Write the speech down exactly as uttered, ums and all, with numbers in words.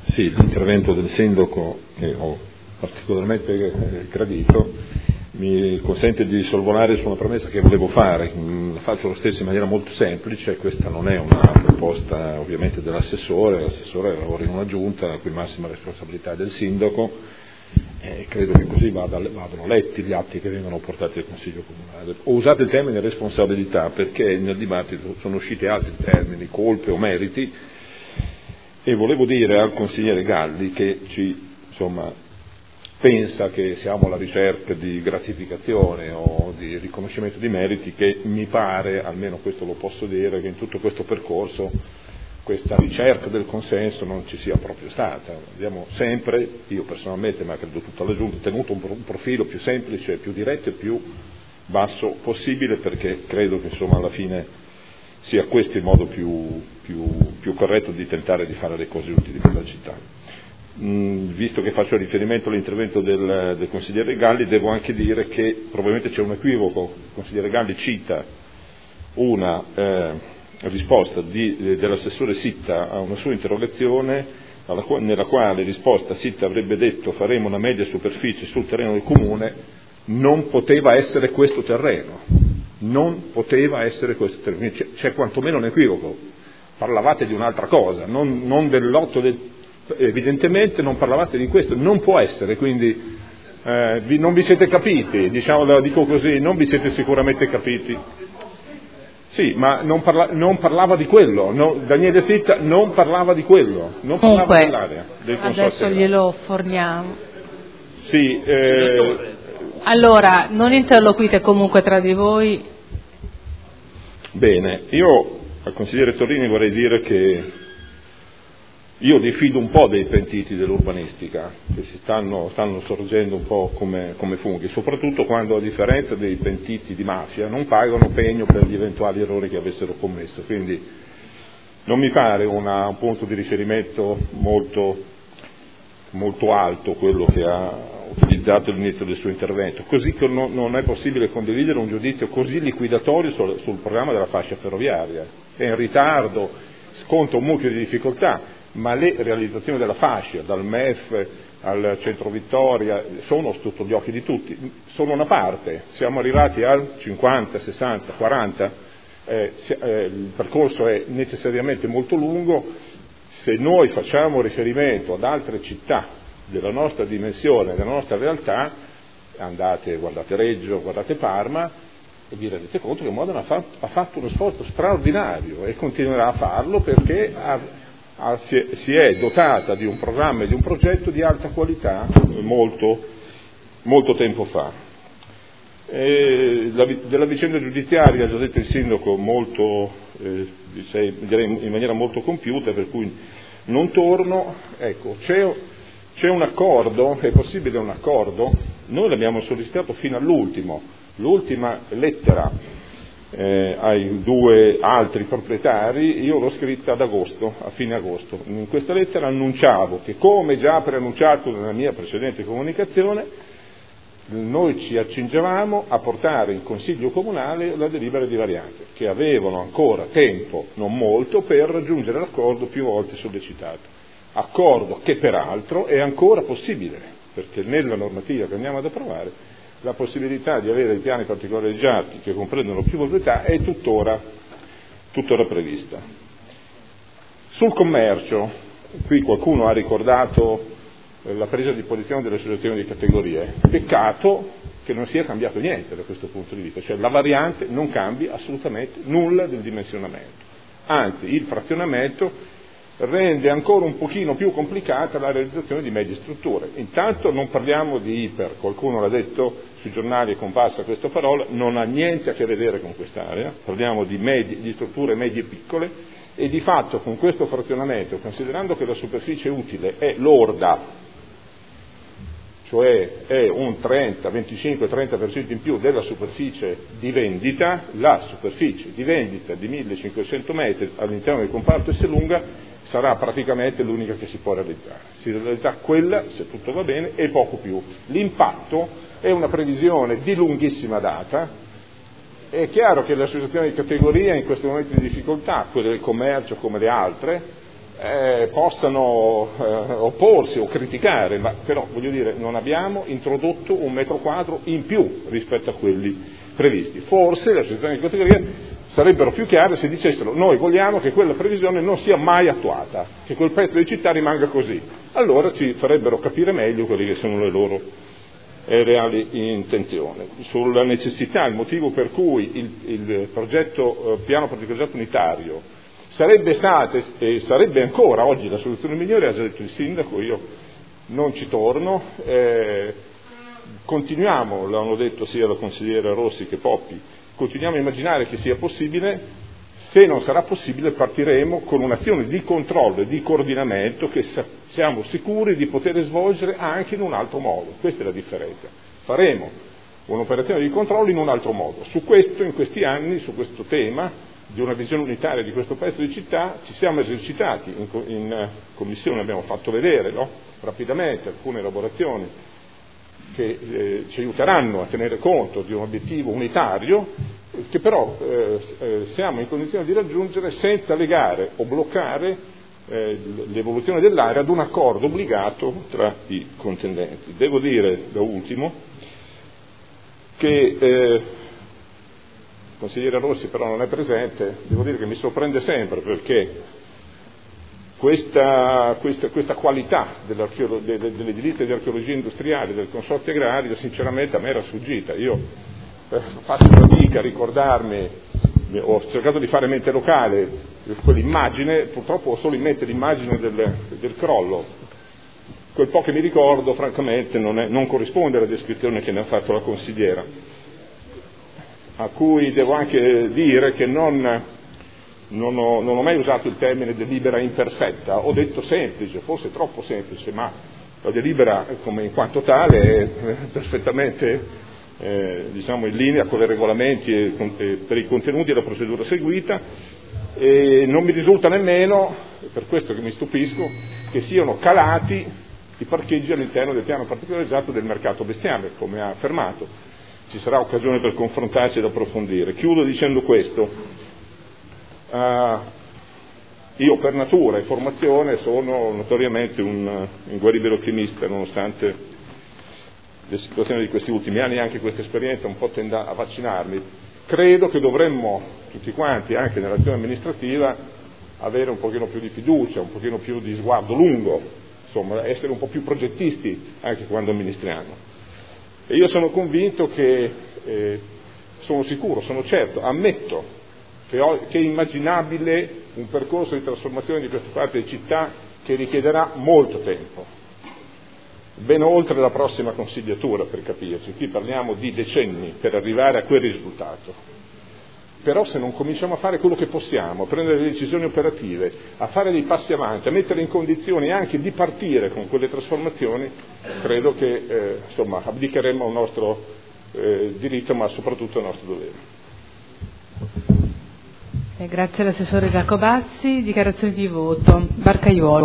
Sì, l'intervento del sindaco, che ho particolarmente gradito, mi consente di sorvolare su una premessa che volevo fare. La faccio lo stesso in maniera molto semplice. Questa non è una proposta ovviamente dell'assessore, l'assessore lavora in una giunta la cui massima responsabilità è del sindaco, e credo che così vada, vadano letti gli atti che vengono portati al Consiglio Comunale. Ho usato il termine responsabilità perché nel dibattito sono usciti altri termini, colpe o meriti, e volevo dire al consigliere Galli che ci, insomma, pensa che siamo alla ricerca di gratificazione o di riconoscimento di meriti, che mi pare, almeno questo lo posso dire, che in tutto questo percorso questa ricerca del consenso non ci sia proprio stata. Abbiamo sempre, io personalmente, ma credo tutta la Giunta, tenuto un profilo più semplice, più diretto e più basso possibile, perché credo che insomma alla fine sia questo il modo più, più, più corretto di tentare di fare le cose utili per la città. Mm, visto che faccio riferimento all'intervento del, del consigliere Galli, devo anche dire che probabilmente c'è un equivoco. Il consigliere Galli cita una eh, risposta di, dell'assessore Sitta a una sua interrogazione, alla, nella quale risposta Sitta avrebbe detto faremo una media superficie sul terreno del comune. Non poteva essere questo terreno. Non poteva essere questo termine, c'è, c'è quantomeno un equivoco, parlavate di un'altra cosa, non, non dell'otto del, evidentemente non parlavate di questo, non può essere, quindi eh, vi, non vi siete capiti, diciamo, la dico così, non vi siete sicuramente capiti. Sì, ma non, parla, non parlava di quello, no, Daniele Sitta non parlava di quello, non parlava Comunque, dell'area, del consorzio. Adesso glielo forniamo. Sì, eh, allora, non interloquite comunque tra di voi. Bene, io al consigliere Torrini vorrei dire che io diffido un po' dei pentiti dell'urbanistica, che si stanno, stanno sorgendo un po' come, come funghi, soprattutto quando, a differenza dei pentiti di mafia, non pagano pegno per gli eventuali errori che avessero commesso. Quindi non mi pare una, un punto di riferimento molto, molto alto quello che ha utilizzato all'inizio del suo intervento, così che non, non è possibile condividere un giudizio così liquidatorio sul, sul programma della fascia ferroviaria. È in ritardo, sconta un mucchio di difficoltà, ma le realizzazioni della fascia, dal M E F al centro Vittoria, sono sotto gli occhi di tutti, sono una parte, siamo arrivati al cinquanta, sessanta, quaranta, eh, eh, il percorso è necessariamente molto lungo. Se noi facciamo riferimento ad altre città della nostra dimensione, della nostra realtà, andate, guardate Reggio, guardate Parma, e vi rendete conto che Modena ha fatto, ha fatto uno sforzo straordinario e continuerà a farlo, perché ha, ha, si, è, si è dotata di un programma e di un progetto di alta qualità molto, molto tempo fa. E la, della vicenda giudiziaria ha già detto il sindaco molto, eh, direi in maniera molto compiuta, per cui non torno. Ecco, c'è C'è un accordo, è possibile un accordo? Noi l'abbiamo sollecitato fino all'ultimo, l'ultima lettera eh, ai due altri proprietari, io l'ho scritta ad agosto, a fine agosto. In questa lettera annunciavo che, come già preannunciato nella mia precedente comunicazione, noi ci accingevamo a portare in Consiglio Comunale la delibera di variante, che avevano ancora tempo, non molto, per raggiungere l'accordo più volte sollecitato. Accordo che peraltro è ancora possibile, perché nella normativa che andiamo ad approvare la possibilità di avere i piani particolareggiati che comprendono più proprietà è tuttora, tuttora prevista. Sul commercio, qui qualcuno ha ricordato la presa di posizione delle associazioni di categorie, peccato che non sia cambiato niente da questo punto di vista, cioè la variante non cambia assolutamente nulla del dimensionamento, anzi il frazionamento rende ancora un pochino più complicata la realizzazione di medie strutture. Intanto non parliamo di iper, qualcuno l'ha detto, sui giornali è comparsa questa parola, non ha niente a che vedere con quest'area, parliamo di, medie, di strutture medie e piccole, e di fatto con questo frazionamento, considerando che la superficie utile è lorda, cioè è un trenta, venticinque, trenta per cento in più della superficie di vendita, la superficie di vendita di millecinquecento metri all'interno del comparto Esselunga sarà praticamente l'unica che si può realizzare. Si realizzerà quella, se tutto va bene, e poco più. L'impatto è una previsione di lunghissima data. È chiaro che le associazioni di categoria in questi momenti di difficoltà, quelle del commercio come le altre, eh, possano eh, opporsi o criticare, ma però voglio dire non abbiamo introdotto un metro quadro in più rispetto a quelli previsti. Forse le associazioni di categoria sarebbero più chiare se dicessero: noi vogliamo che quella previsione non sia mai attuata, che quel pezzo di città rimanga così. Allora ci farebbero capire meglio quelle che sono le loro eh, reali intenzioni. Sulla necessità, il motivo per cui il, il progetto, eh, piano progetto unitario sarebbe stato e sarebbe ancora oggi la soluzione migliore, ha già detto il sindaco, io non ci torno. Eh, continuiamo, l'hanno detto sia la consigliera Rossi che Poppi, continuiamo a immaginare che sia possibile. Se non sarà possibile partiremo con un'azione di controllo e di coordinamento che siamo sicuri di poter svolgere anche in un altro modo. Questa è la differenza. Faremo un'operazione di controllo in un altro modo. Su questo, in questi anni, su questo tema di una visione unitaria di questo pezzo di città ci siamo esercitati, in, in commissione abbiamo fatto vedere, no? rapidamente alcune elaborazioni che eh, ci aiuteranno a tenere conto di un obiettivo unitario che però eh, eh, siamo in condizione di raggiungere senza legare o bloccare eh, l'evoluzione dell'area ad un accordo obbligato tra i contendenti. Devo dire da ultimo che eh, il consigliere Rossi però non è presente, devo dire che mi sorprende sempre perché Questa, questa, questa qualità dell'edilizia di archeologia industriale, del consorzio agrario, sinceramente a me era sfuggita. Io eh, faccio fatica a ricordarmi, ho cercato di fare mente locale, quell'immagine, purtroppo ho solo in mente l'immagine del, del crollo. Quel po' che mi ricordo, francamente, non, è, non corrisponde alla descrizione che ne ha fatto la consigliera, a cui devo anche dire che non... Non ho, non ho mai usato il termine delibera imperfetta, ho detto semplice, forse troppo semplice, ma la delibera come in quanto tale è perfettamente eh, diciamo in linea con i regolamenti e, e per i contenuti e la procedura seguita, e non mi risulta nemmeno, per questo che mi stupisco, che siano calati i parcheggi all'interno del piano particolarizzato del mercato bestiame, come ha affermato. Ci sarà occasione per confrontarci ed approfondire. Chiudo dicendo questo. Uh, io per natura e formazione sono notoriamente un inguaribile ottimista, nonostante le situazioni di questi ultimi anni e anche questa esperienza un po' tenda a vaccinarmi. Credo che dovremmo tutti quanti, anche nell'azione amministrativa, avere un pochino più di fiducia, un pochino più di sguardo lungo, insomma essere un po' più progettisti anche quando amministriamo. E io sono convinto che, eh, sono sicuro, sono certo, ammetto che è immaginabile un percorso di trasformazione di questa parte di città che richiederà molto tempo, ben oltre la prossima consigliatura per capirci, qui parliamo di decenni per arrivare a quel risultato. Però se non cominciamo a fare quello che possiamo, a prendere le decisioni operative, a fare dei passi avanti, a mettere in condizioni anche di partire con quelle trasformazioni, credo che eh, insomma abdicheremo al nostro eh, diritto, ma soprattutto al nostro dovere. Eh, grazie all'assessore Giacobazzi. Dichiarazioni di voto. Barcaiuolo.